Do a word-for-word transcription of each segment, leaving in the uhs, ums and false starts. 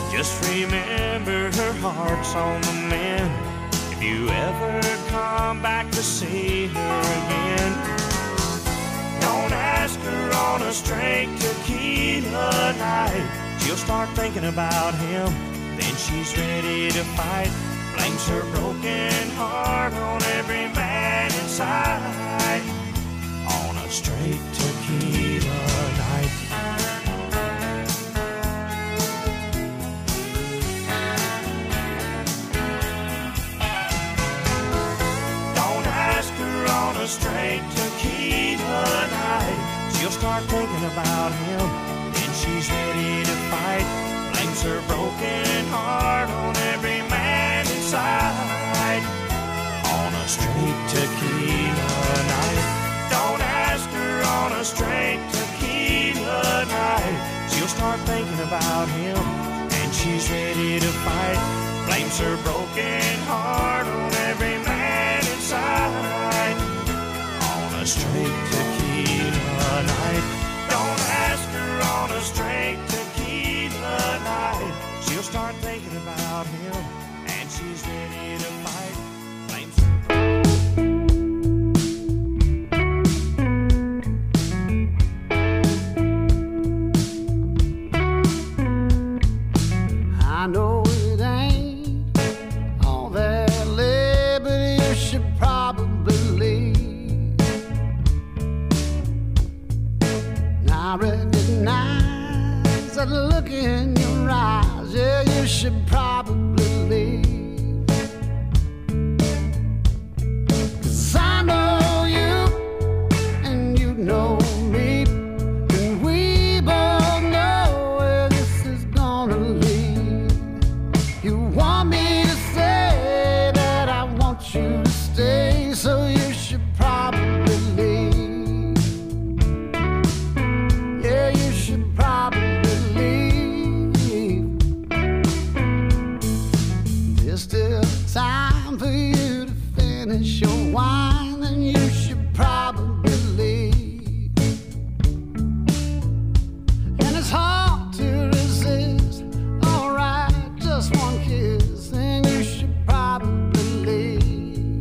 Just remember her heart's on the mend. If you ever come back to see her again, don't ask her on a straight tequila night. She'll start thinking about him, then she's ready to fight. Blames her broken heart on every man inside. On a straight tequila night. Don't ask her on a straight tequila night. She'll start thinking about him, then she's ready to fight. Blames her broken heart on every man inside. On a straight tequila night. Don't ask her on a straight tequila night. She'll start thinking about him, and she's ready to fight. Blames her broken heart on every man inside. On a straight tequila night. Don't ask her on a straight tequila night. She'll start thinking about him, and she's ready to fight. Blames her. I know it ain't all that lit, but you should probably leave. And I recognize that look in your eyes. Yeah, you should probably leave. 'Cause I know you and you know me, and we both know where this is gonna lead. You want me to say that I want you to stay, so you should probably leave. Yeah, you should probably leave. There's still time for you to finish your wine, and you should probably leave. And it's hard to resist. Alright, just one kiss, and you should probably leave.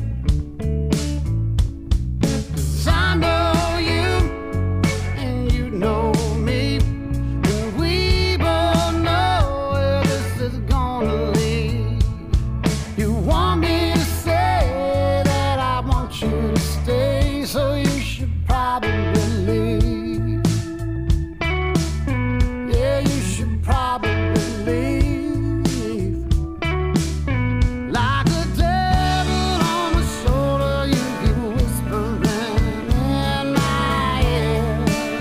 'Cause I know you and you know me, and we both know where this is gonna lead. You want me to say that I want you to stay, so you should probably leave. Yeah, you should probably leave. Like a devil on my shoulder, you keep whispering in my ear.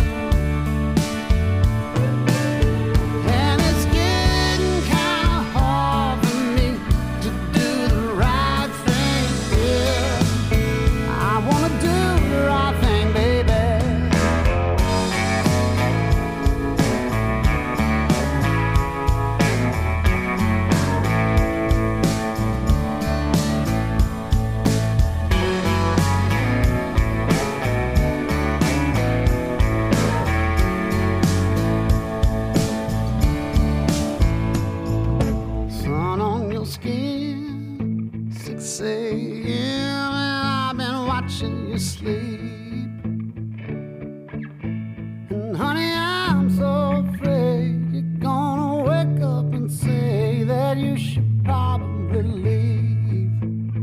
And it's getting kinda hard for me to do the right thing here. I wanna do the right thing, baby. Sun on your skin, six a.m. and I've been watching you sleep. And honey, I'm so afraid you're gonna wake up and say that you should probably leave.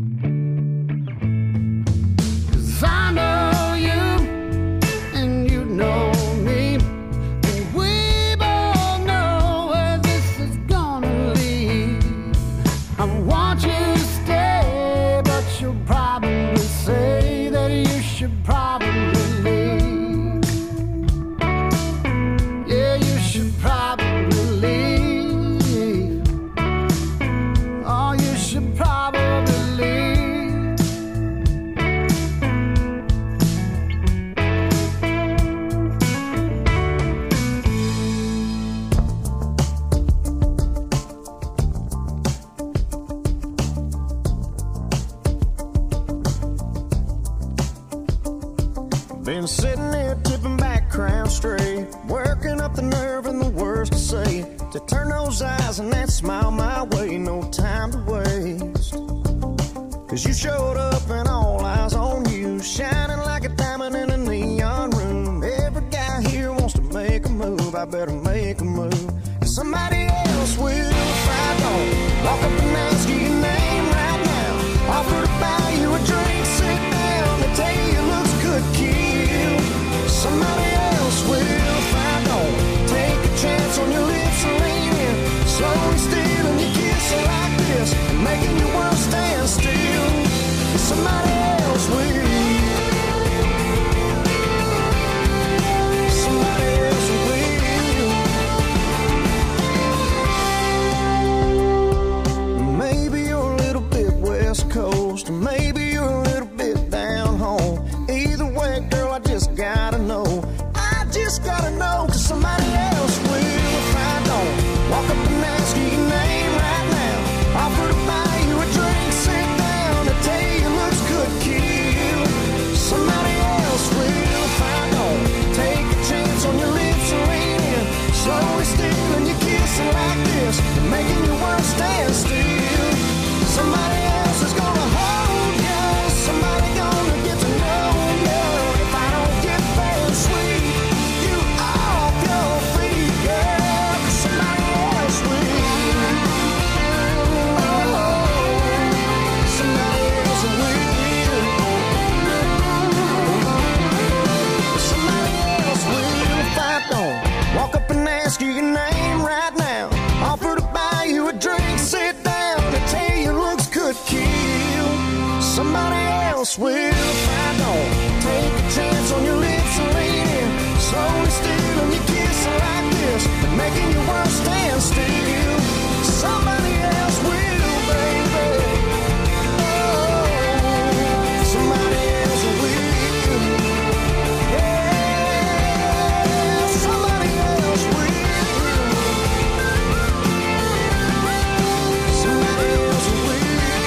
'Cause I know you and you know me, and we both know where this is gonna lead. I want you to stay, but you'll probably say that you should probably leave. Yeah, you should probably leave. Oh, you should probably leave. Been sitting here tipping back, crown straight, working up the nerve and the words to say. to turn those eyes and that smile my way. No time to waste, 'cause you showed up and all eyes on you, shining like a diamond in a neon room. Every guy here wants to make a move. I better make a move, 'cause somebody else will if I don't. Walk up and ask you your name right now. Offer to buy you a drink, sit down, they tell you it looks good, kill. Somebody else will if I don't. Take a chance on your lips and lean in, slowly stealing your kiss like this, and making your world stand still. Somebody else will. Somebody else will. Maybe you're a little bit West Coast, maybe you're a little bit down home. Either way, girl, I just gotta know. I just gotta know, 'cause somebody else will if I don't. Walk up and ask you your name right now. Offer to buy you a drink, sit down, they tell you it looks good, kill. Somebody else will if I don't. Take a chance on your lips and lean in, slowly stealing your kissing like this, and making your world stand still. Somebody else is gonna hold you, somebody gonna get to know you. If I don't get there and sweet you off your feet, girl, 'cause somebody else will. Oh, somebody else will. Somebody else will if I don't. Walk up and ask you your name right now. Offer to buy you a drink, sit down, and tell you it looks good, kill. Somebody else will if I don't. Take a chance on your lips and lean in, slowly stealing your kissing like this, and making your world stand still. Somebody else will, baby. Oh, somebody else will. Yeah, somebody else will. Somebody else will.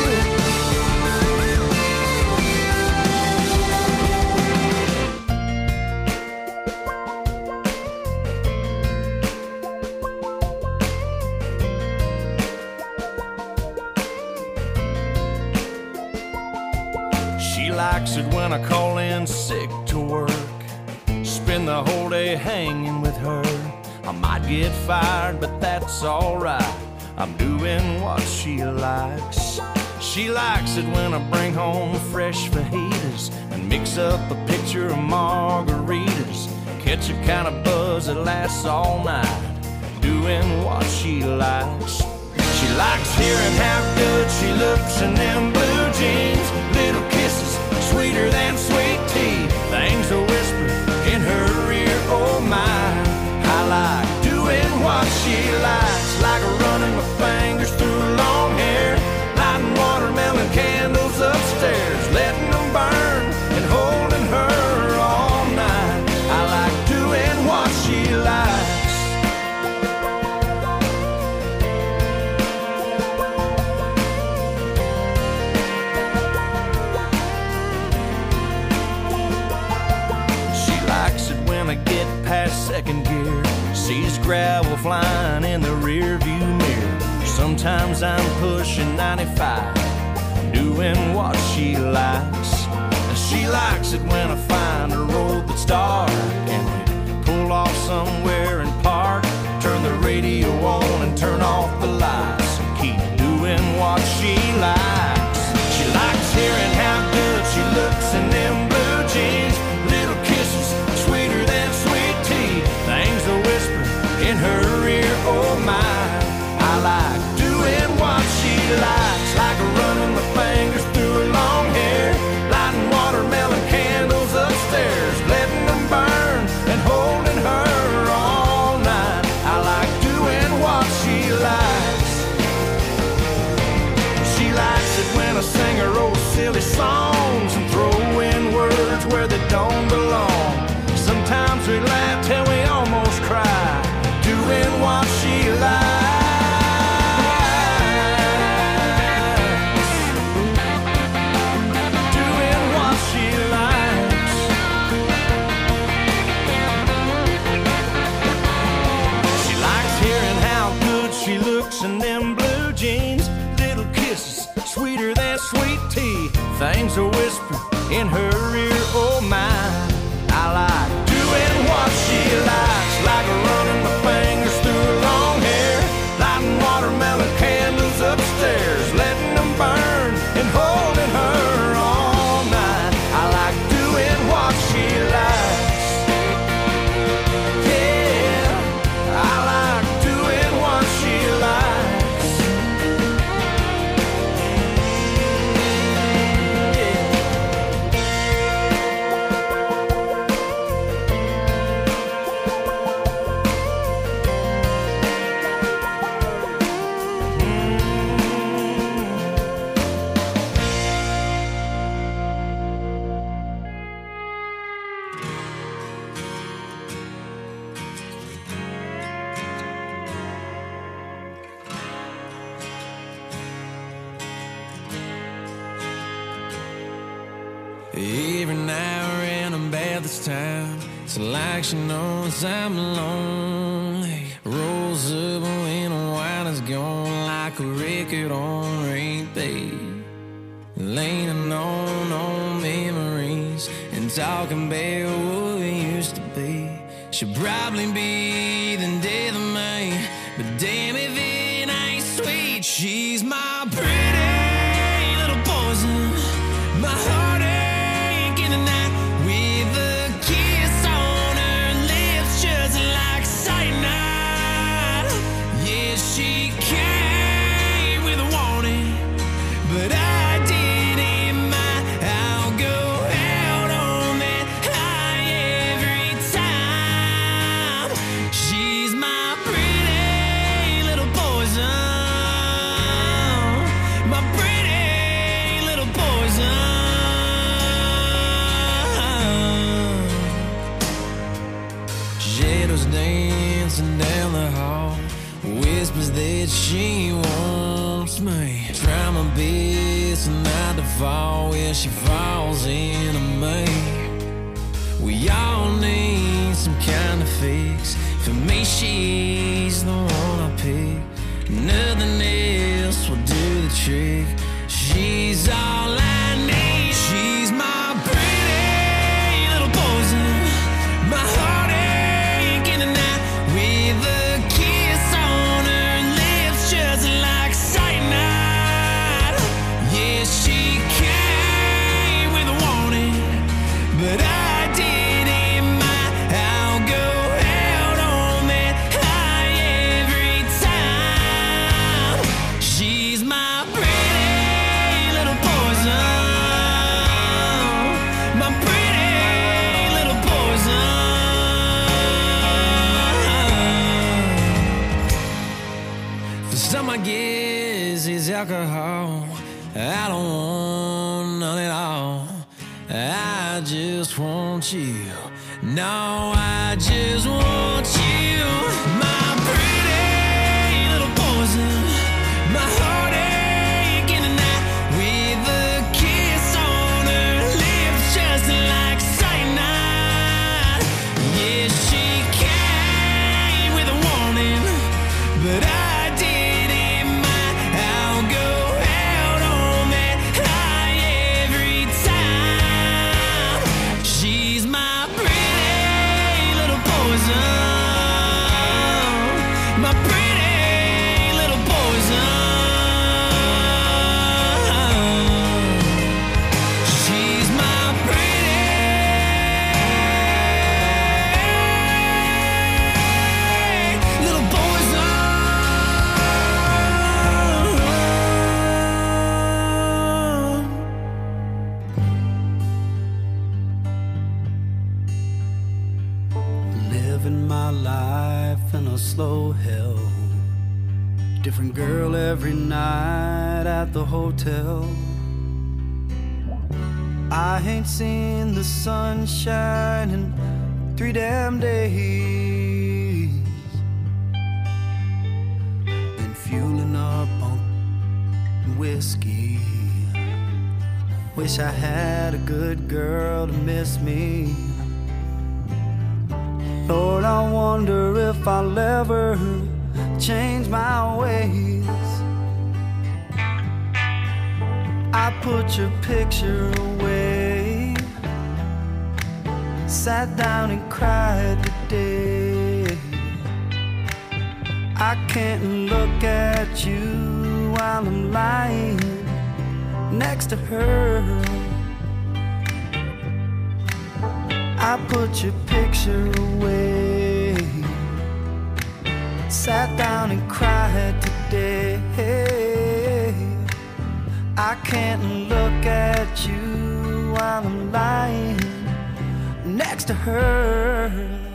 She likes it when I call in sick to work, spend the whole day hanging with her. I might get fired, but that's alright, I'm doing what she likes. She likes it when I bring home fresh fajitas and mix up a picture of margaritas, catch a kind of buzz that lasts all night, doing what she likes. She likes hearing how good she looks in them blue jeans, little kisses sweeter than sweet tea, things a whisper in her ear, oh my. I like doing what she likes, like running my fingers through her long hair, lighting watermelon candles upstairs, letting them burn and holding her all night. I like doing what she likes. I get past second gear, sees gravel flying in the rear view mirror. Sometimes I'm pushing ninety-five, doing what she likes. And she likes it when I find a road that's dark and we pull off somewhere and park, turn the radio on and turn off the lights, and keep doing what she likes. She likes hearing how good she looks in them blue jeans, little kisses sweeter than sweet tea, things a whisper in her ear, oh my. I like doing what she likes, like running my fingers through her long hair, lighting watermelon candles upstairs, letting them burn and holding her all night. I like doing what she she looks in them blue jeans. Little kisses, sweeter than sweet tea. Things are whispered in her ear, oh my. I like doing what she likes, like running my fingers through her long hair, lighting watermelon candles upstairs, letting them burn and holding her all night. I like doing what she likes. Yeah, I like doing what she likes. Every now and then about this time, it's like she knows I'm lonely. Rolls up when the wine is gone, like a record on repeat. Leaning on old memories and talking about what we used to be. She'll probably be the death of me, but damn if it ain't sweet. She's my pretty little poison, my heart in the night, with a kiss on her lips, just like cyanide. Yeah, she came with a warning, but I didn't mind. I'll go out on that high every time. She's my pretty little poison, my pretty little poison. Shadows dancing down the hall, whispers that she wants me. Try my best not to fall where she falls into me. We all need some kind of fix. For me, she's the one I pick. Nothing else will do the trick. She's all I need. She's my pretty little poison, my heartache in the night, with a kiss on her lips, just like cyanide. Yeah, she came with a warning, but I didn't mind. I'll go out on that high every time. She's my pretty little poison, my pretty little poison. For some, I guess it's alcohol. I don't want none at all. I just want you. No, I just want you. My pretty little poison, my heartache in the night, with a kiss on her lips, just like cyanide. Yeah, she came with a warning, but I didn't mind. I'll go out on that high every time. She's my pretty little poison, my pretty little poison. She's my pretty little poison. Living my life in a slow hell. Different girl every night at the hotel. I ain't seen the sunshine in three damn days. Been fueling up on whiskey. Wish I had a good girl to miss me. Lord, I wonder if I'll ever change my ways. I put your picture away, sat down and cried today. I can't look at you while I'm lying next to her. I put your picture away, sat down and cried today. I can't look at you while I'm lying next to her.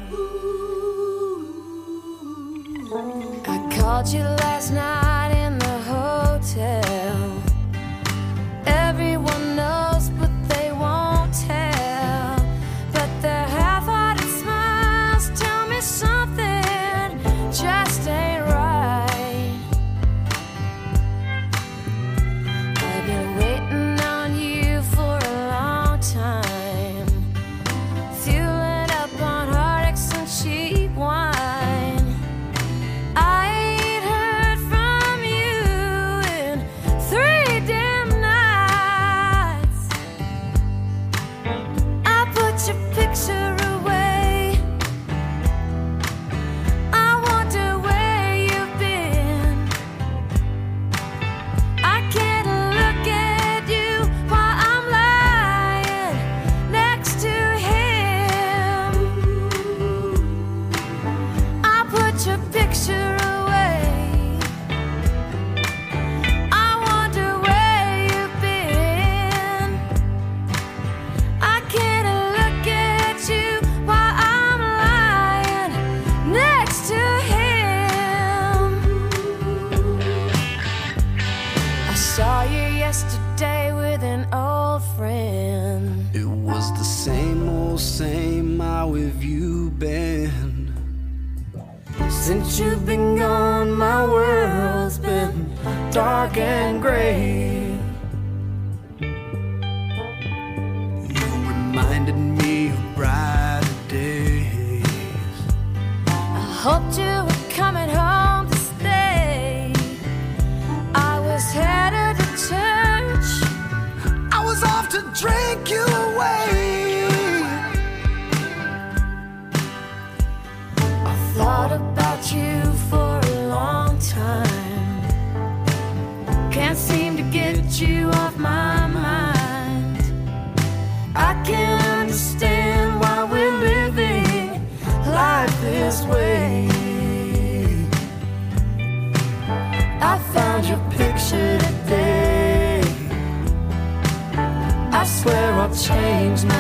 I called you last night in the hotel. Everyone knows, but they won't tell. But their half-hearted smiles tell me something just ain't right. I've been waiting on you for a long time, fueling up on heartaches and cheap wine. I ain't heard from you in three damn nights. I put your picture away. I wonder where you've been. I can't look at you while I'm lying next to him. I put your picture away. I wonder where you've been. I can't look at you while I'm lying next to him. I saw you yesterday with an old friend. It was the same old same. How have you been? Since you've been gone, my world's been dark and gray. You reminded me of brighter days. I hoped you were coming home to stay. I was headed to church. I was off to drink you away. I thought about you for a long time. Can't seem to get you off my mind. I can't understand why we're living life this way. I found your picture today. I swear I'll change my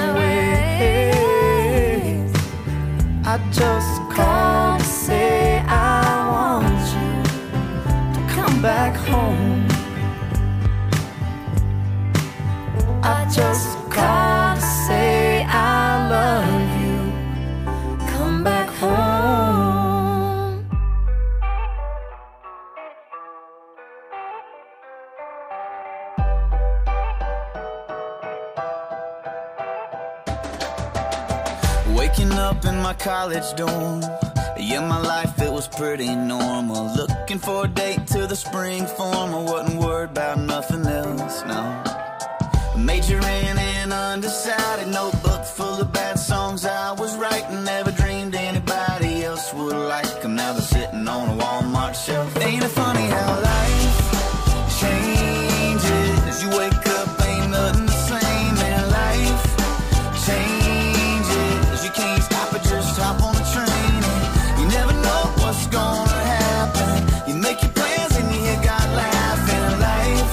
ways. I just called to say I want you to come back home. I just called to say I love you. Come back home. Waking up in my college dorm. Yeah, my life, it was pretty normal. Looking for a date to the spring form. I wasn't worried about nothing else, no. Majoring in undecided, notebook full of bad songs I was writing. Never dreamed anybody else would like them. Now they're sitting on a Walmart shelf. Ain't it funny how life changes? You wake up, ain't nothing the same. And life changes. You can't stop it, just hop on the train. And you never know what's gonna happen. You make your plans and you hear God laughing. Life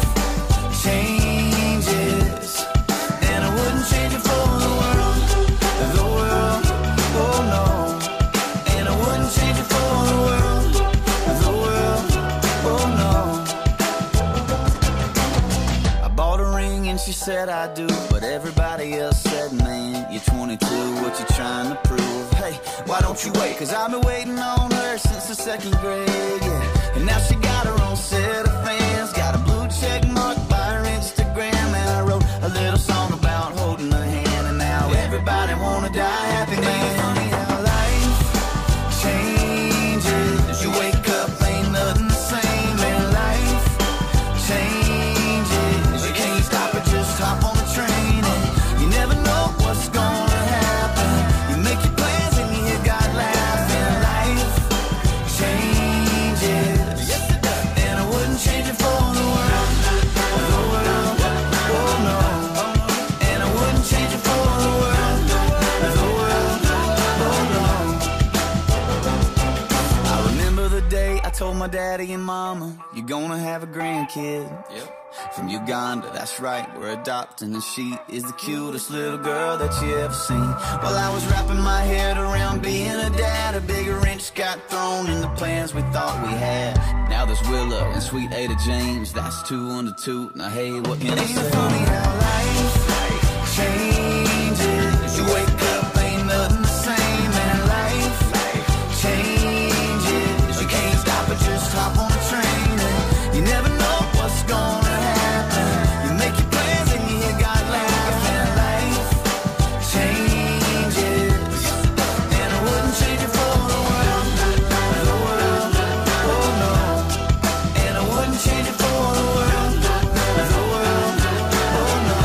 changes, and I wouldn't change it for the world. The world, oh no. And I wouldn't change it for the world. The world, oh no. I bought a ring and she said I do, but everybody else said, man, you're twenty-two, what you trying to prove? Hey, why don't you wait? Cause I've been waiting on her since the second grade, yeah. And now she got her own set of fans, got a blue check mark by her Instagram. And I wrote a little song about holding her hand, and now everybody wanna die happy, man. Funny how life changes. You wake up, ain't daddy and mama, you're gonna have a grandkid. Yep. From Uganda, that's right, we're adopting, and she is the cutest little girl that you ever seen. While I was wrapping my head around being a dad, a big wrench got thrown in the plans we thought we had. Now there's Willow and sweet Ada James, that's two under two. Now hey, what can I say? Ain't it funny how life changes? You wake up, ain't nothing the same, and life changes. You can't stop it, just hop on the train, and you never know what's gonna happen. You make your plans and you hear God laugh, and life changes. And I wouldn't change it for the world, the world, oh no. And I wouldn't change it for the world, the world, oh no.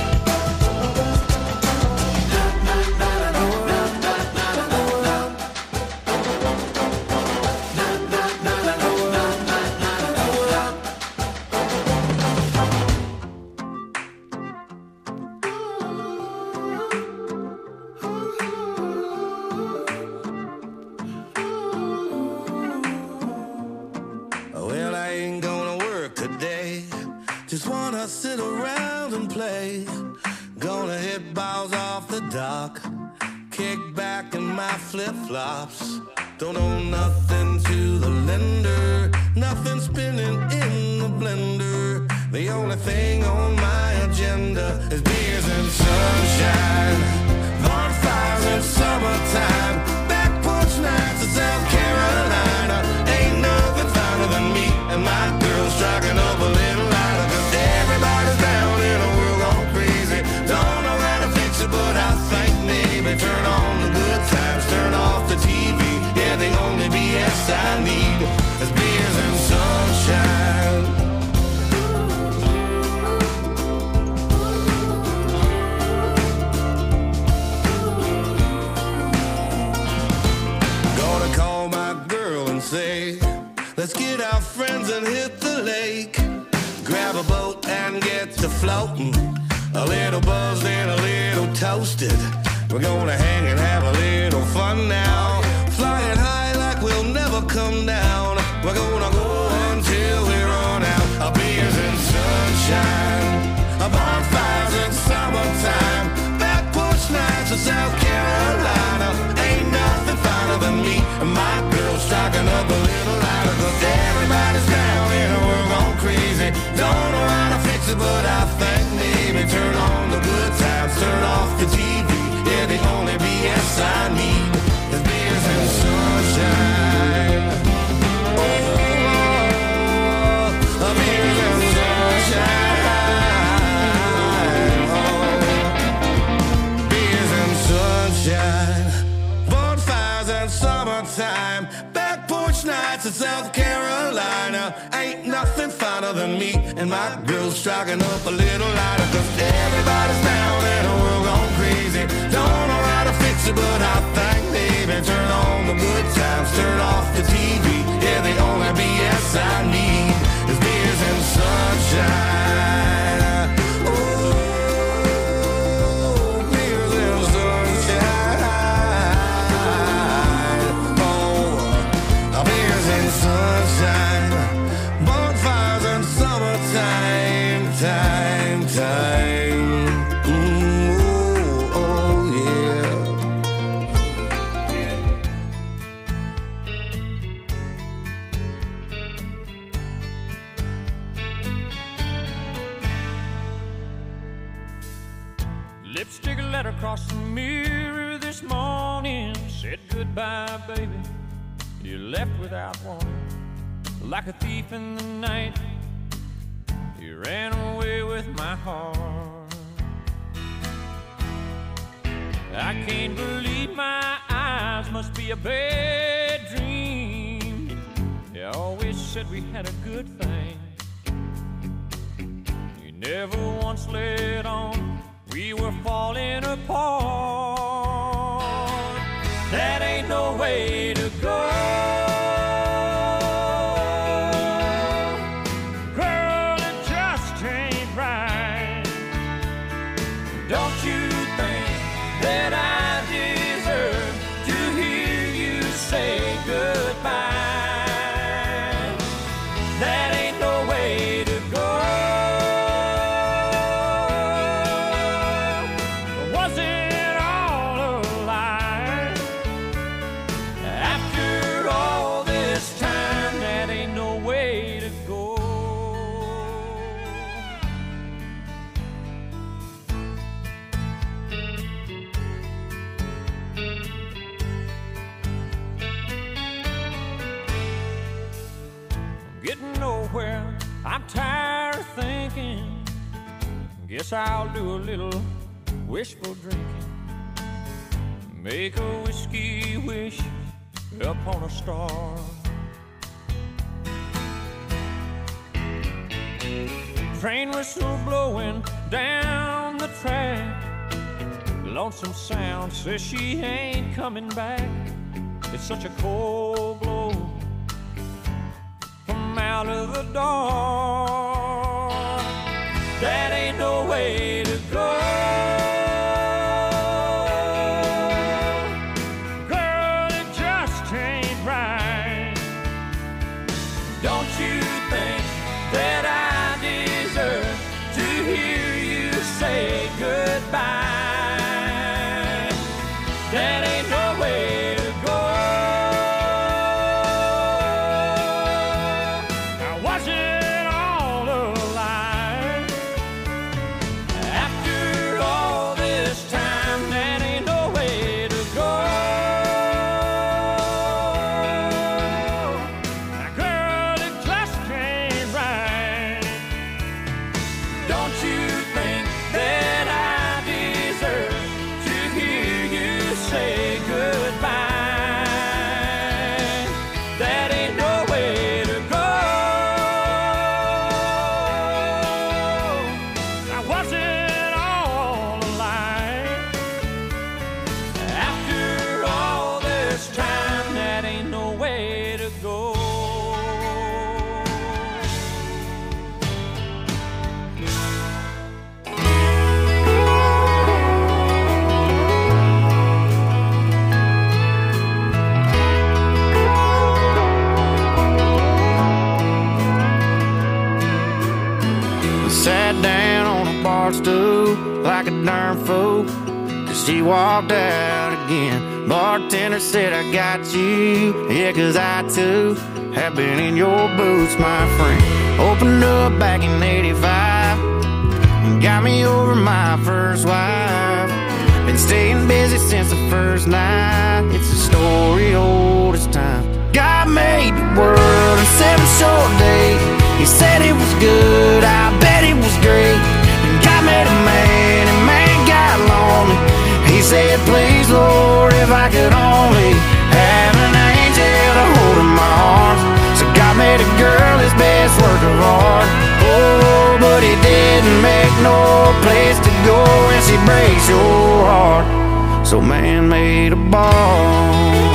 Well, I ain't gonna work today. Just wanna sit around and play. Gonna hit balls off the dock. Kick back in my flip-flops. Don't owe nothing to the lender. Nothing spinning in the blender. The only thing on my agenda is beers and sunshine, bonfires in summertime, back porch nights in South Carolina. Ain't nothing finer than me and my girl striking up a little lighter. Cause everybody's down in a world gone crazy. Don't know how to fix it, but I think maybe turn on the good times, turn off the T V. Yeah, the only B S I need is beers and sunshine. Gonna call my girl and say, let's get our friends and hit the lake. Grab a boat and get to floating. A little buzzed and a little toasted. We're gonna hang and have a little fun now. Flying high like we'll never come down. We're gonna go until we run out. Our beers and sunshine, our bonfires in summertime, back porch nights in South Carolina. Ain't nothing finer than me and my girl striking up a little lighter. Cause everybody's down in a world gone crazy. Don't know how to fix it, but I think maybe turn on the good times, turn off the T V. Yeah, the only B S I need is beers and sunshine. Oh, oh, beers and sunshine. Oh, beers and sunshine, bonfires and summertime, back porch nights in South Carolina. Ain't nothing finer than me and my girl striking up a little lighter. Cause everybody's down in a world gone crazy. Don't know how to fix it, but I think maybe turn on the good times, turn off the T V. Yeah, the only B S I need is beers and sunshine. Oh, beers and sunshine. Oh, beers and sunshine, bonfires and summertime, time, time. Ooh, oh, oh, yeah. Lipstick letter across the mirror this morning said goodbye, baby. You left without warning, like a thief in the night. You ran away with my heart. I can't believe my eyes, must be a bad dream. You always said we had a good thing. You never once let on we were falling apart. That ain't no way to go. Girl, it just ain't right. Don't you think that I deserve to hear you say goodbye? nowhere. I'm tired of thinking. Guess I'll do a little wishful drinking. Make a whiskey wish upon a star. Train whistle blowing down the track. Lonesome Sound says she ain't coming back. It's such a cold blow from out of the dark. That ain't no way to go. Girl, it just ain't right. Don't you think that I deserve to hear you say goodbye? That ain't no way to go. Now was it all a lie? After all this time, that ain't no way to go. Now girl, it just ain't right. Don't you think that I deserve to hear you say goodbye? That ain't no way to go. Now was it all a lie? After all this time, that ain't no way to go. Sat down on a bar stool like a darn fool, cause she walked out again. Bartender said, I got you, yeah, cause I too have been in your boots, my friend. Opened up back in eighty-five and got me over my first wife. Been staying busy since the first night. It's a story old as time. God made the world in seven short days. He said it was good, I bet it was great. And God made a man, and man got lonely. He said, please, Lord, if I could only have an angel to hold in my arms. So God made a girl his best work of art. Oh, but he didn't make no place to go when she breaks your heart. So man made a bar.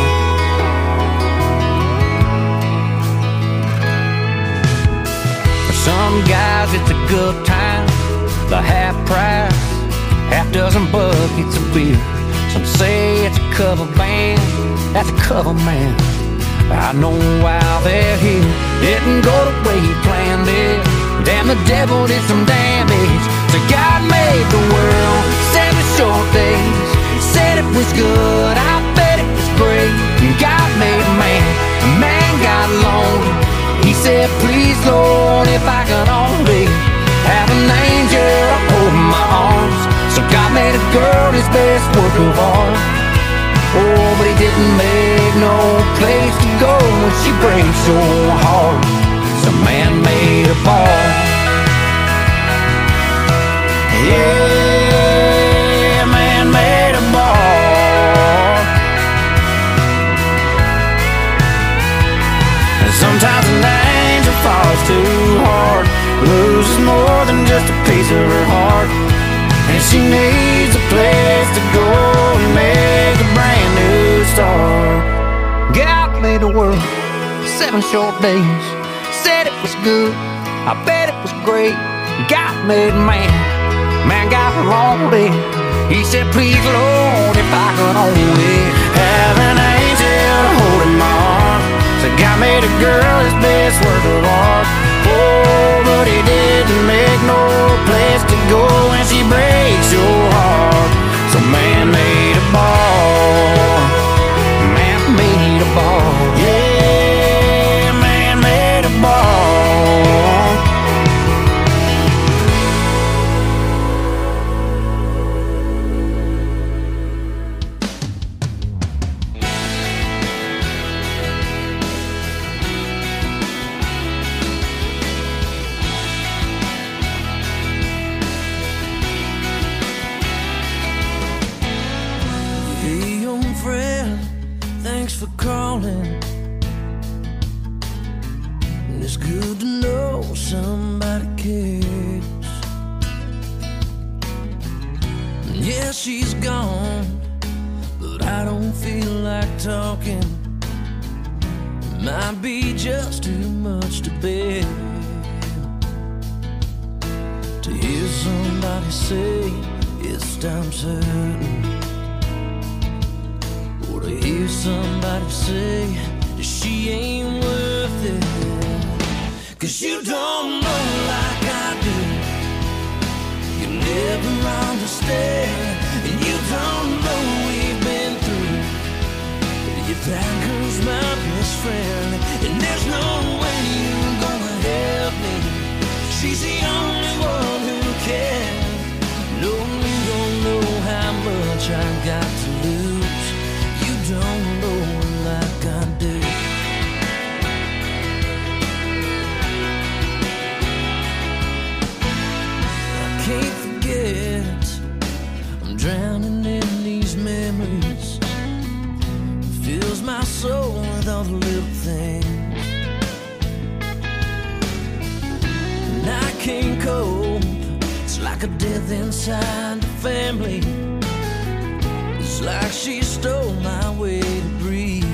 Some guys it's a good time, the half price, half dozen buckets of beer. Some say it's a cover band, that's a cover man. I know why they're here. Didn't go the way he planned it. Damn, the devil did some damage. So God made the world seven short days. Said it was good, I bet it was great. And God made a man, a man got lonely. He said, please, Lord, if I could only have an angel holding my arms. So God made a girl his best work of art. Oh, but he didn't make no place to go when she breaks your heart. So man made a bar. Yeah, man made a bar. And sometimes an angel falls too hard, loses more than just a piece of her heart. And she needs a place to go and make a brand new start. God made the world seven short days. Said it was good, I bet it was great. God made man, man got lonely. He said, please, Lord, if I could only have an angel holding my arm. So God made a girl his best work of art. Oh, but he didn't make no place to go when she breaks your heart. So man made a bar. Man made a bar. Yeah, man made a bar. for calling. And it's good to know somebody cares. And yeah, she's gone, but I don't feel like talking. It might be just too much to bear. To hear somebody say it's time certain, or to hear somebody say that she ain't worth it. Cause you don't know like I do. You never understand, and you don't know we've been through. If that girl's my best friend, and there's no way you're gonna help me. She's the only one who can. No, you don't know how much I got to lose. You don't know like I do. I can't forget, I'm drowning in these memories. It fills my soul with all the little things. And I can't cope. It's like a death inside the family. It's like she stole my way to breathe.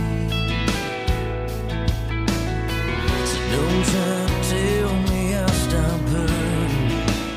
So don't try to tell me I'll stop hurting,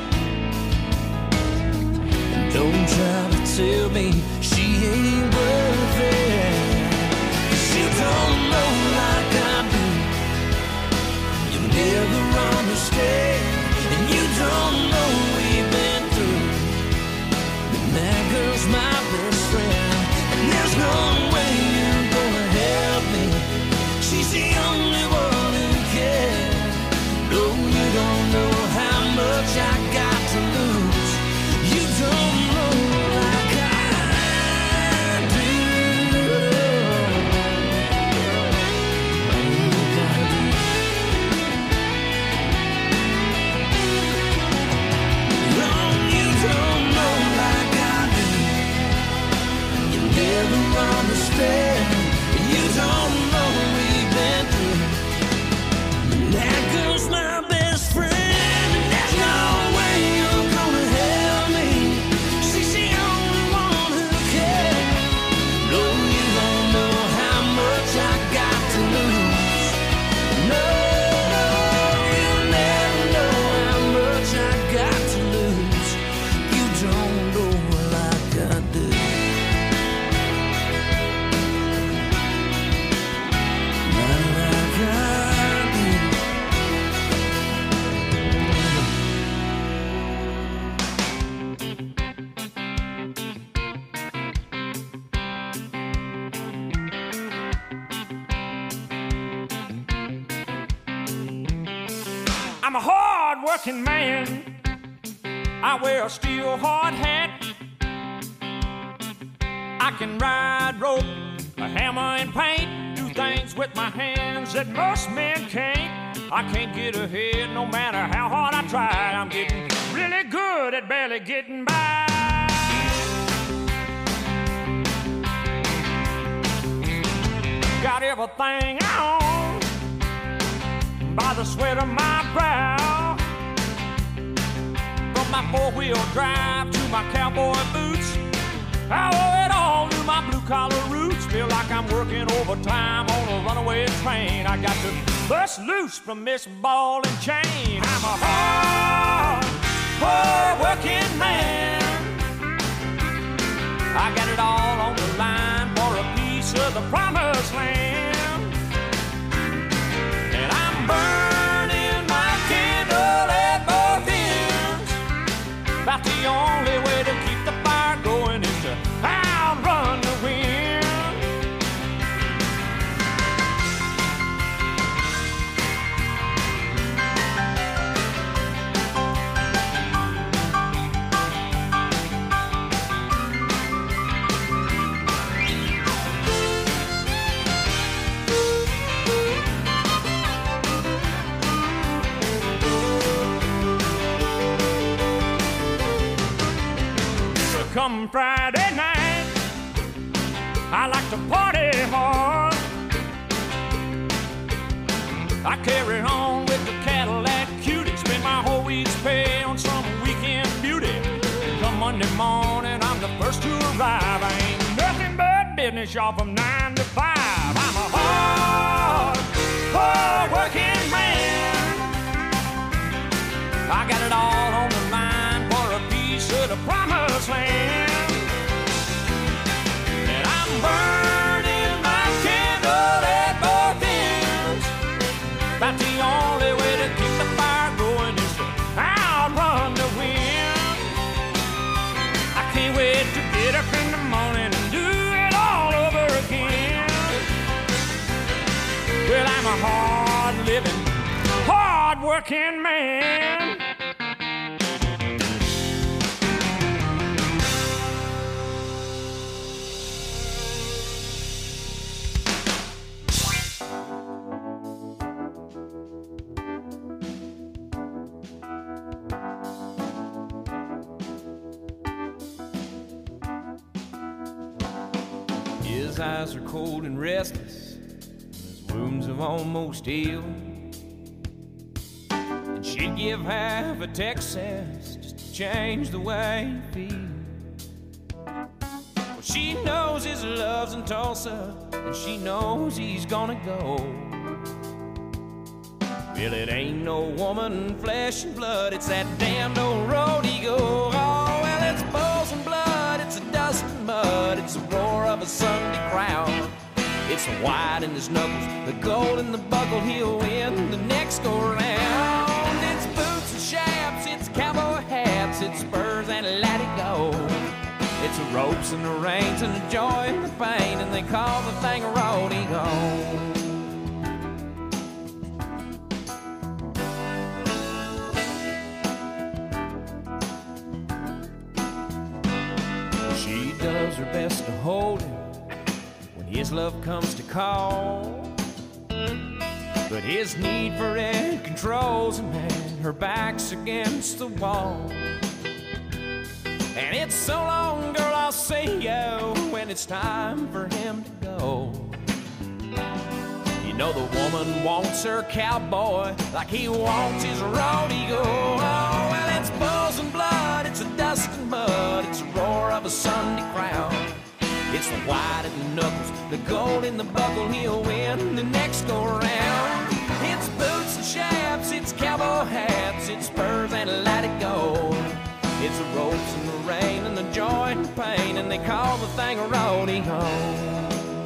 and don't try to tell me she ain't worth it. 'Cause you don't know like I do. You never understand, and you don't know we've been through. But that girl's my best friend, and there's no way you're gonna help me. She's the only one who can. No, you don't know how much I got to lose. You don't know like I do. Like I do. No, you don't know like I do. You never understand, and you don't know we've been through. But that girl's my best friend, and there's no way you're gonna help me. She's the only one who cares. No, you don't know how much I got to lose. No, you never know how much I got to lose. You don't know like I do. Not like I do. I'm a hard-working man. I wear a steel hard hat. I can ride rope, a hammer and paint, do things with my hands that most men can't. I can't get ahead no matter how hard I try. I'm getting really good at barely getting by. Got everything I own by the sweat of my brow. From my four-wheel drive to my cowboy boots, I owe it all to my blue-collar roots. Feel like I'm working overtime on a runaway train. I got to bust loose from this ball and chain. I'm a hard, hard-working man. I got it all on the line for a piece of the promised land. And I'm burning my candle at both ends. About the only way to keep the fire going is to outrun the wind. Come Friday night, I like to party hard. I carry on with the Cadillac cutie, spend my whole week's pay on some weekend beauty. And come Monday morning, I'm the first to arrive. I ain't nothing but business, y'all, from nine to five. I'm a hard, hard working man. I got it all on the line for a piece of the promised land. And I'm burning my candle at both ends. About the only way to keep the fire going is to outrun the wind. I can't wait to get up in the morning and do it all over again. Well, I'm a hard-living, hard-working man. His eyes are cold and restless, his wounds have almost healed. And she'd give half a Texas just to change the way he feels. Well, she knows his love's in Tulsa, and she knows he's gonna go. Well, it ain't no woman, flesh and blood, it's that damned old road he go. Oh, well, it's bulls and blood, it's a dust and mud, it's the roar of a Sunday crowd. It's the white in his knuckles, the gold in the buckle, he'll win the next go round. It's boots and chaps, it's cowboy hats, it's spurs and let it go. It's the ropes and the reins and the joy and the pain, and they call the thing a rodeo. She does her best to hold him when his love comes to call, but his need for it controls him, and her back's against the wall. And it's so long, girl, I'll see you when it's time for him to go. You know the woman wants her cowboy like he wants his rodeo. Oh, well, it's bulls and blood, it's a dust and mud, it's a roar of a Sunday crowd. It's the white in the knuckles, the gold in the buckle, he'll win the next go round. It's boots and chaps, it's cowboy hats, it's spurs and let it go. It's the ropes and the rain and the joy and the pain, and they call the thing a rodeo.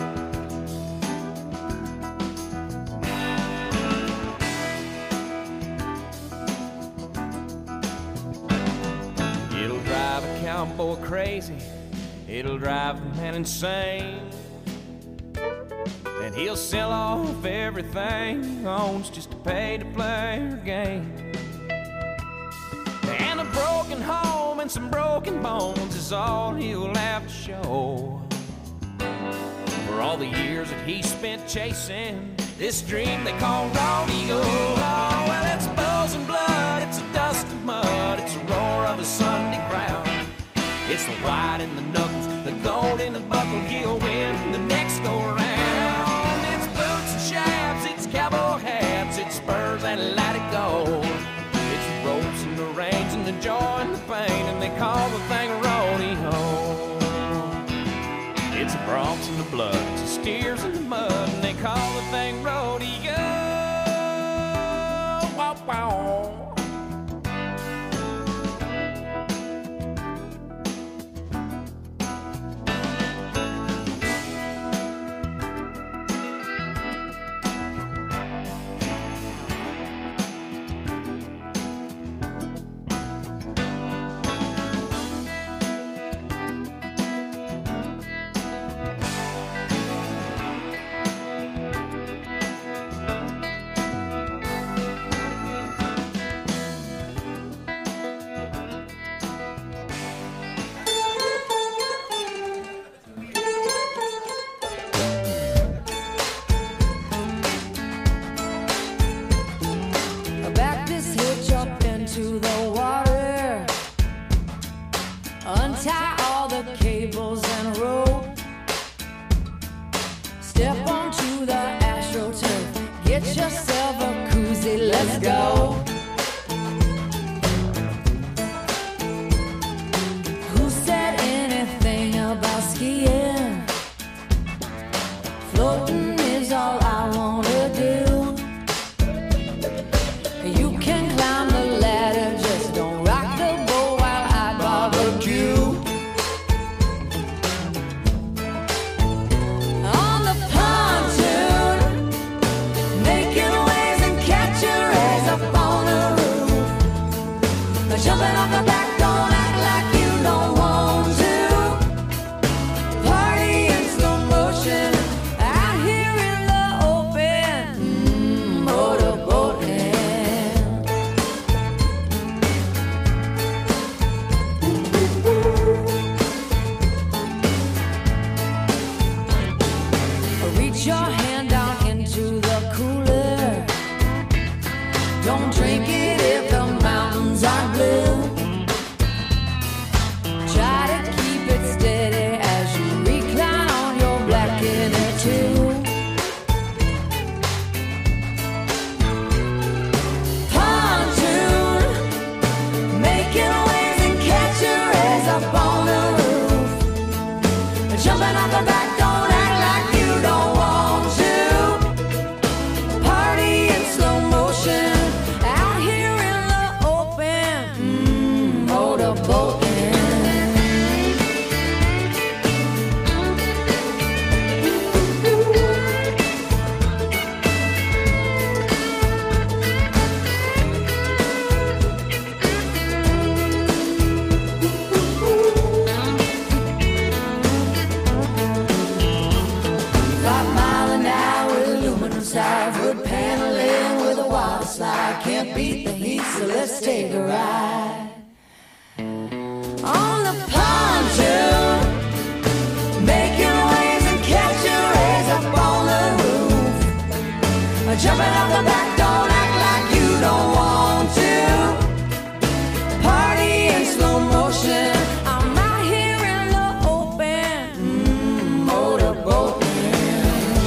Drive a cowboy crazy, it'll drive a man insane, and he'll sell off everything he owns just to pay to play her game. And a broken home and some broken bones is all he'll have to show for all the years that he spent chasing this dream they call rodeo. Oh, well, it's bulls and blood, it's a dust and mud, it's a roar of a Sunday crowd. It's the white in the knuckles, the gold in the buckle, he'll win the next go round. It's boots and chaps, it's cowboy hats, it's spurs and let it go. It's the ropes and the reins and the joy and the pain, and they call the thing a rodeo. It's the broncs and the blood, it's the steers in the mud, and they call the thing rodeo. Wow, wow. go. Who said anything about skiing? Floating is all I wanna do. You can climb the ladder, just don't rock the boat while I barbecue. On the pontoon, making waves and catching rays up on the roof. Jumping off the back, don't act like you don't want to. Party in slow motion out here in the open. Mm, motorboating. Reach your hand down into the cooler. Don't drink it if the mountains are blue. Try to keep it steady as you recline on your black inner tube. Pontoon, making waves and catching rays up on the roof. Jumping off the back, don't act like you don't want to. Party in slow motion out here in the open. Mm, motorboating. Five mile an hour with aluminum sides, wood paneling with a water slide. Can't beat the heat, so let's take a ride. On the pontoon, making waves and catching rays up on the roof. Jumping off the back, don't act like you don't want to. Party in slow motion, I'm out here in the open. Mm, motorboating.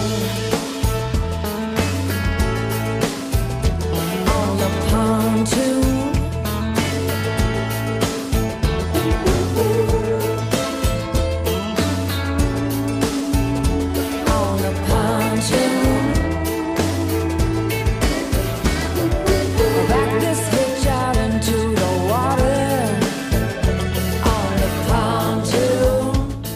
On the pontoon. On the pontoon. Back this hitch out into the water. On the pontoon.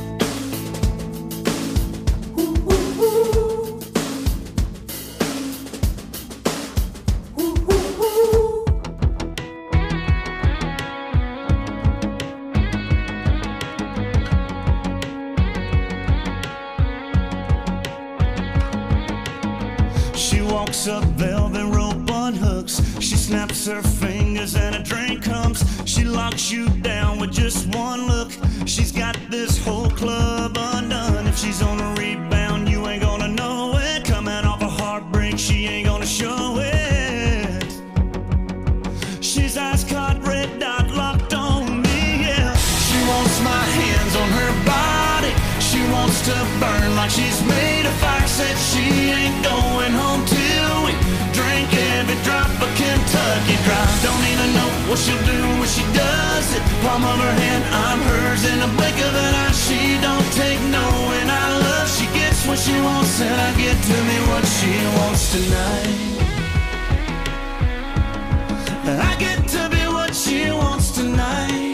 She walks up velvet rope on hooks. She snaps her fingers and a drink comes. She locks you down with just one look. She's got this whole club undone. If she's on a rebound, you ain't gonna know it. Coming off a heartbreak, she ain't gonna show it. She's ice caught, red dot locked on me, yeah. She wants my hands on her body. She wants to burn like she's made of fire. Said she ain't going home till we drink every drop of Kentucky Dry. Don't even know what she'll do when she does it. Palm of her hand, I'm hers in a blink of an eye. She don't take no and I love. She gets what she wants and I get to me what she wants tonight. I get to be what she wants tonight.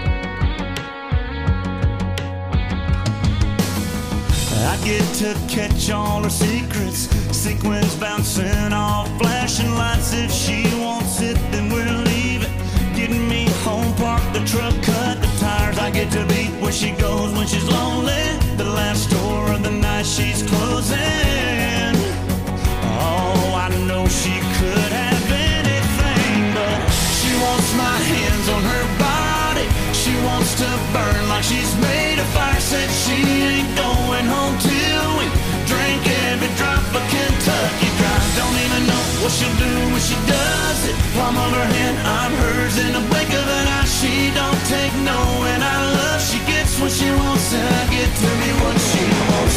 I get to catch all her secrets. Sequins bouncing off flashing lights. If she wants it, then we're leaving. Getting me home, park the truck, cut the tires. I get to be where she goes when she's lonely. The last store of the night she's closing. Oh, I know she could have anything, but she wants my hands on her body. She wants to burn like she's made of fire. Said she ain't going home till we drink every drop of Kentucky Dry. Don't even know what she'll do when she does it. Palm of her hand, I'm hers in a blink of an eye. She don't take no and I love. She gets what she wants and I get to me what she wants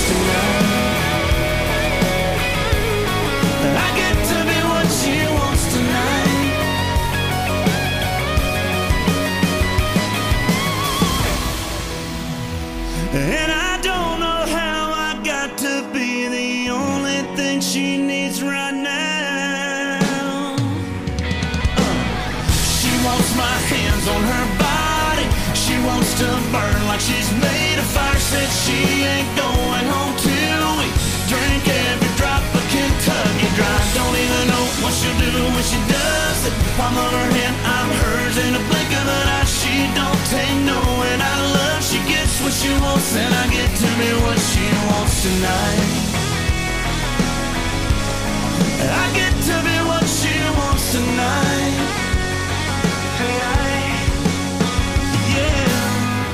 tonight. I get to be what she wants tonight. wants my hands on her body. She wants to burn like she's made of fire. Said she ain't going home till we drink every drop of Kentucky Dry. Don't even know what she'll do when she does it. Palm of her hand, I'm hers in a blink of an eye. She don't take no, and I love. She gets what she wants, and I get to be what she wants tonight. I get to be what she wants tonight. Tonight, yeah.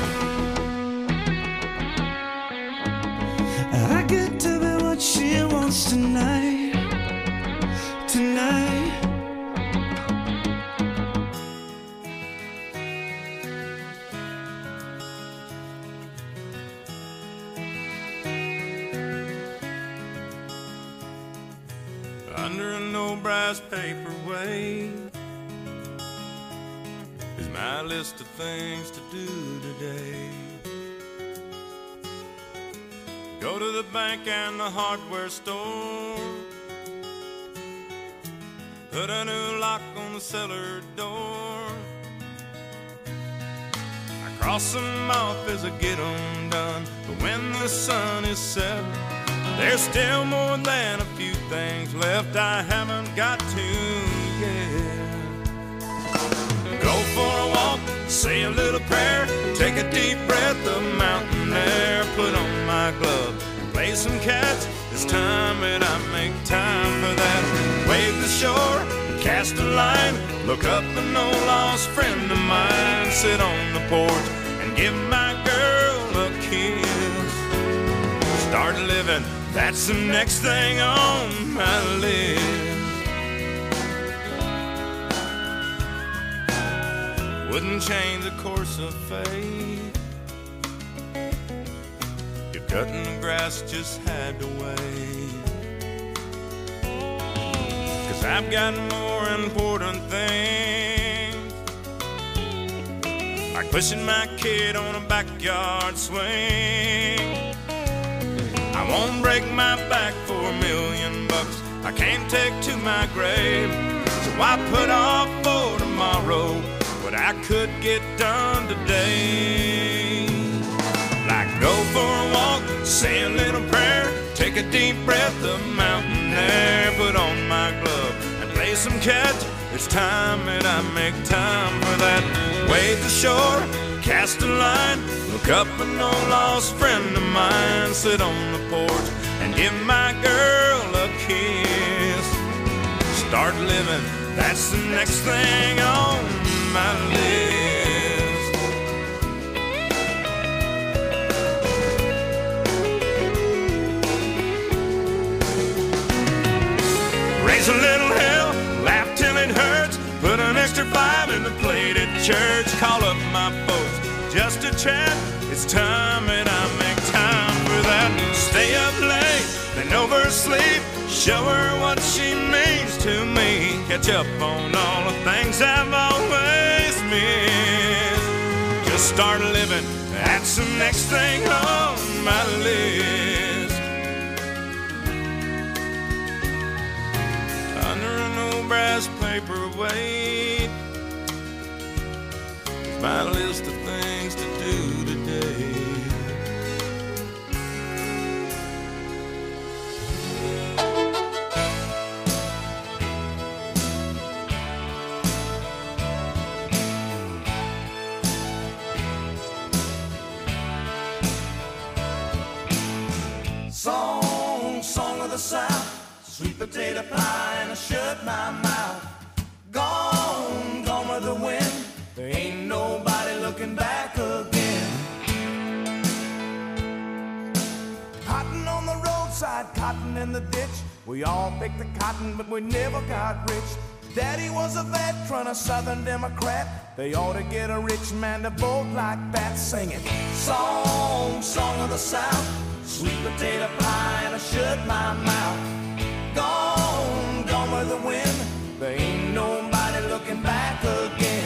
I get to be what she wants tonight. Tonight. Under an old brass paperweight is my list of things to do today. Go to the bank and the hardware store, put a new lock on the cellar door. I cross them off as I get them done, but when the sun is set, there's still more than a few things left I haven't got to yet. Go for a walk, say a little prayer, take a deep breath of mountain air, put on my glove, play some catch. It's time that I make time for that. Wave the shore, cast a line, look up an old lost friend of mine, sit on the porch and give my girl a kiss. Start living, that's the next thing on my list. Wouldn't change the course of fate. You're cutting the grass, just had to wait. 'Cause I've got more important things, like pushing my kid on a backyard swing. I won't break my back for a million bucks I can't take to my grave. So I put off for tomorrow what I could get done today. Like go for a walk, say a little prayer, take a deep breath of mountain air, put on my glove and play some catch. It's time that I make time for that. Wade the shore, cast a line, look up an old lost friend of mine, sit on the porch and give my girl a kiss. Start living, that's the next thing on my list. Raise a little hell, laugh till it hurts, put an extra five in the plate at church, call up my folks just to chat. It's time that I make time for that. Stay up late, then oversleep, show her what she means to me. Catch up on all the things I've always missed. Just start living, that's the next thing on my list. Under an old brass paperweight, my list of things to do today. Song, song of the South, sweet potato pie and I shut my mouth. Gone, gone with the wind, there ain't nobody looking back again. Cotton on the roadside, cotton in the ditch. We all picked the cotton, but we never got rich. Daddy was a veteran, a Southern Democrat. They ought to get a rich man to vote like that, singing song, song of the South, sweet potato pie and I shut my mouth. Gone, gone with the wind, there ain't nobody looking back again.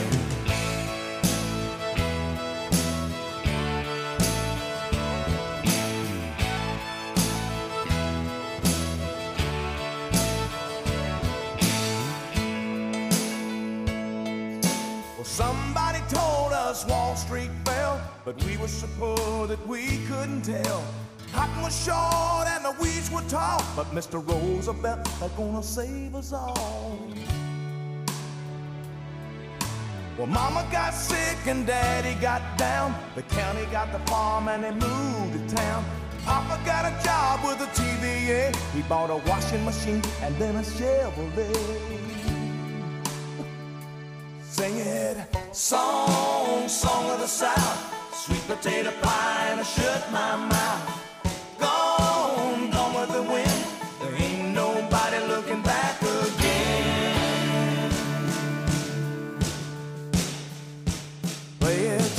Somebody told us Wall Street fell, but we were so poor that we couldn't tell. Cotton was short and the weeds were tall, but Mister Roosevelt is gonna save us all. Well, Mama got sick and Daddy got down. The county got the farm and they moved to town. Papa got a job with a T V A. He bought a washing machine and then a Chevrolet. Sing it, song, song of the South, sweet potato pie and I shut my mouth. Gone, gone with the wind, there ain't nobody looking back again. Play it.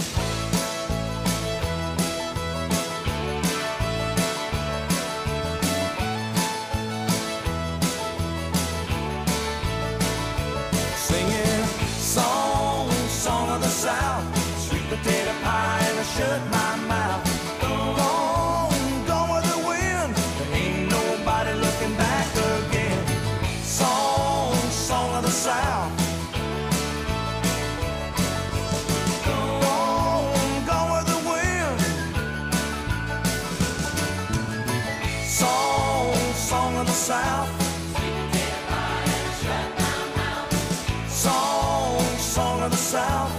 Singing, song, song of the South, sweet potato pie and I shut my mouth. Gone, gone with the wind, there ain't nobody looking back again. Song, song of the South. Gone, gone with the wind. Song, song of the South. Song, song of the South.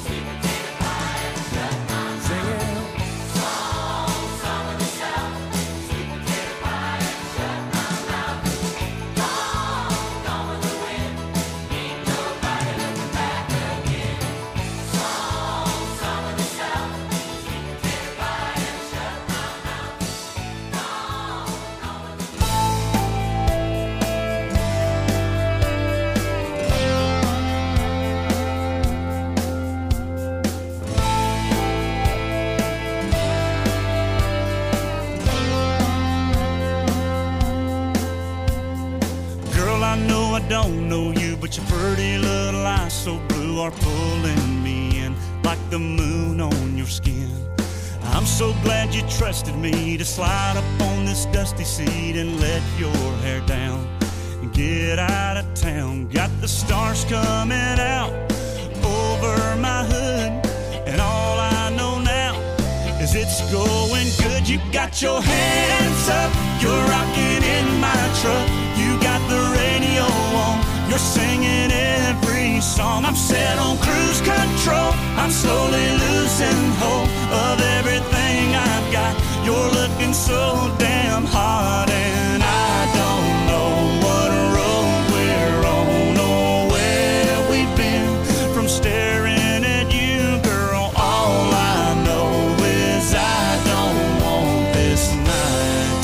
I don't know you, but your pretty little eyes so blue are pulling me in like the moon on your skin. I'm so glad you trusted me to slide up on this dusty seat and let your hair down and get out of town. Got the stars coming out over my hood, and all I know now is it's going good. You got your hands up, you're rocking in my truck. You got the radio on, you're singing every song. I'm set on cruise control, I'm slowly losing hope of everything I've got. You're looking so damn hot, and I don't know what road we're on or where we've been from staring at you, girl. All I know is I don't want this night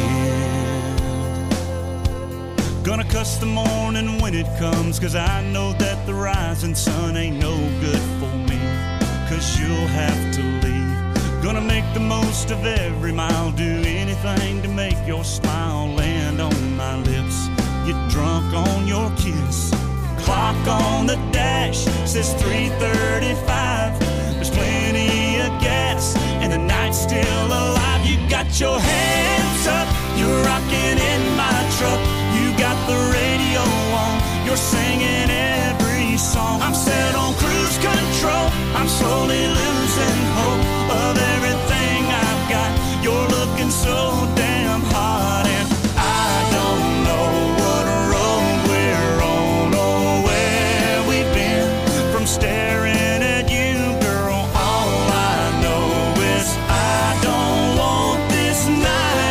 to end. Gonna cuss the morning when it comes, 'cause I know that the rising sun ain't no good for me, 'cause you'll have to leave. Gonna make the most of every mile, do anything to make your smile land on my lips. Get drunk on your kiss. Clock on the dash says three thirty-five. There's plenty of gas and the night's still alive. You got your hands up, you're rocking in my truck. You got the radio on, you're singing every song. I'm set on cruise control, I'm slowly losing hope of everything I've got. You're looking so damn hot, and I don't know what road we're on or where we've been from staring at you, girl. All I know is I don't want this night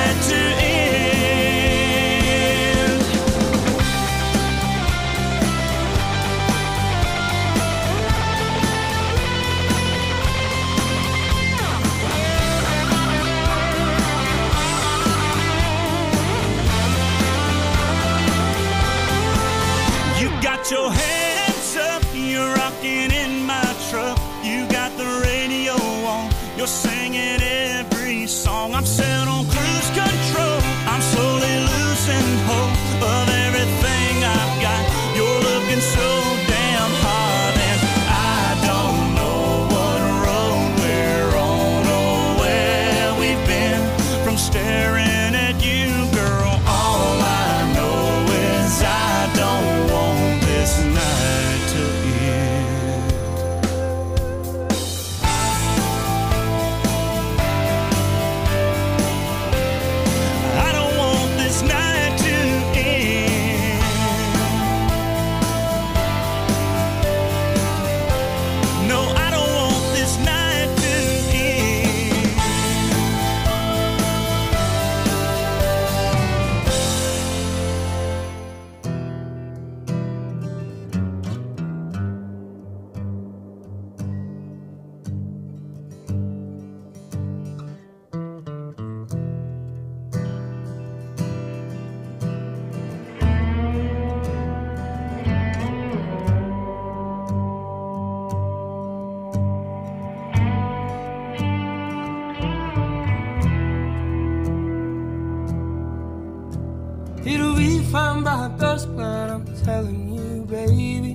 fine by dusk, but I'm telling you, baby,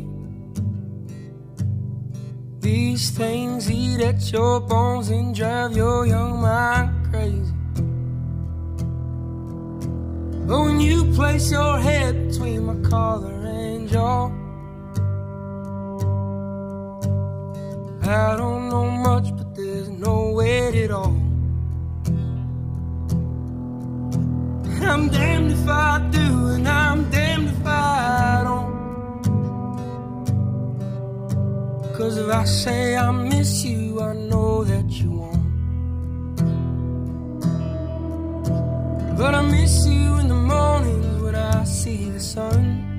these things eat at your bones and drive your young mind crazy. But when you place your head between my collar and jaw, I don't know much, but there's no weight at all. I'm damned if I do, and I'm damned if I don't. 'Cause if I say I miss you, I know that you won't. But I miss you in the mornings when I see the sun.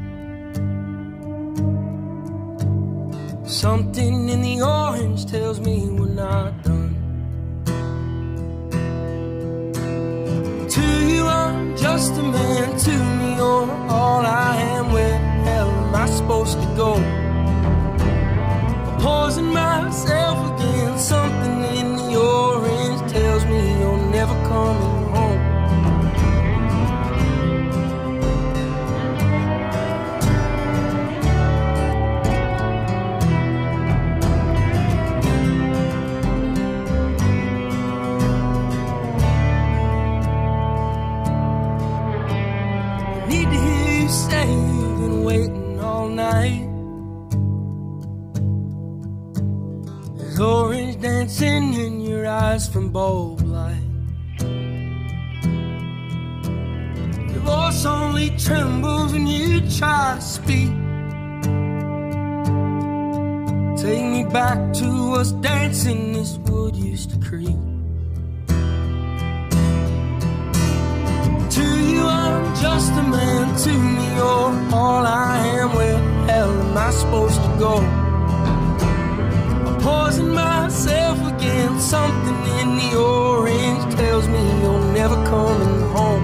Something in the orange tells me we're not done. To you I'm just a man, to me you're all I am. Where the hell am I supposed to go? Poison myself again. Something in the orange tells me you're never coming home. Need to hear you say you've been waiting all night. Orange dancing in your eyes from bulb light. Your voice only trembles when you try to speak. Take me back to us dancing this wood used to creep. To you I'm just a man, to me you're all I am. Where the hell am I supposed to go? Poison myself again. Something in the orange tells me you're never coming home.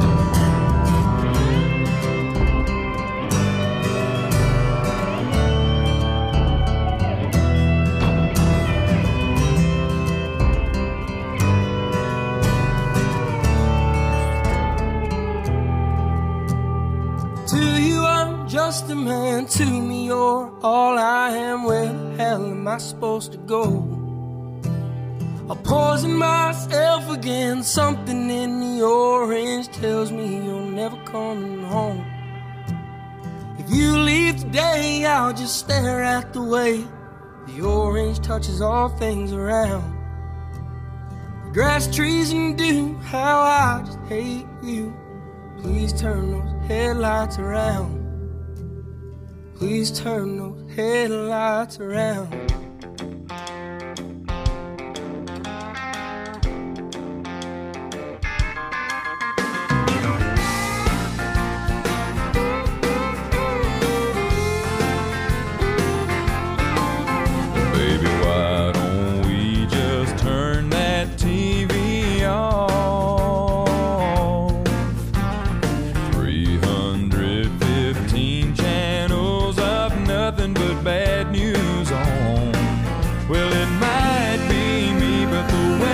To you I'm just a man, to me you're all I am. Where the hell am I supposed to go? I poison myself again. Something in the orange tells me you're never coming home. If you leave today, I'll just stare at the way the orange touches all things around. The grass, trees, and dew, how I just hate you. Please turn those headlights around. Please turn those headlights around. Baby, why don't we just turn that T V off? three hundred fifteen channels of nothing but bad news on. Well, it might